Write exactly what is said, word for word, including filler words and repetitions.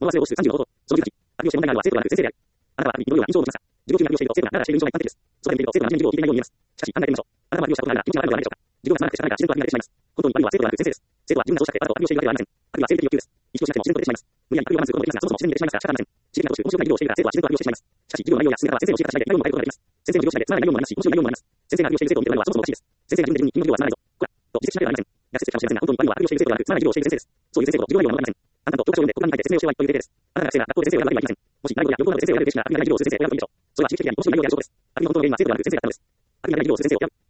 物忘れを指数さんじゅうのこと、そのじゅうはち、悪用して問題があるのは生徒ではなく先生である。あなたは悪意のような印象を持ちました。授業中に悪用していると生徒がなぜしている印象が一般的です。そうでも見ると生徒が真面目に授業を聞いていないように見えます。しかし考えてみましょう。あなたは悪用したことがあるが気持ちがあるのではないでしょうか。授業がつまらなくてしゃべが自然と悪になってしまいます。本当に悪いのは生徒ではなく先生です。生徒は自分がそうしたくてあなたを悪用しているわけではありません。悪意は生理的欲求です。意識をしなくても自然と出てしまいます。無理やり悪意を我慢することもできますが、そもそも自然に出てしまいますから仕方ありません。知的な教師、面白くない授業をしているから生徒は自然と悪用してしまいます。しかし授業の内容や進め方は先生の教え方次第で内容も変えることができます。先生の授業次第でつまらない内容もありますし、面白い内容もあります。先生が悪用している生徒を見ているのはそもそもおかしいです。先生が自分で自分の授業はつまらないぞ。こら、と自責しなければなりません。安いかもしれませんが、本当に悪いのは悪用している生徒ではなくつまらない授業をしている先生です。そういう先生ほど授業内容は守りません。あなたと教科書を読んで黒板に書いて説明をしてはいという例です。あなたが学生が学校で先生を選ぶわけにはいきません。もし習い事や旅行などで先生を選ぶべきなら悪意のない授業をする先生を選ぶべきでしょう。それは地域的に面白い内容や上手です。悪意の求めがいい生徒ではなく先生だったのです。悪意のない授業をする先生を選ぶ。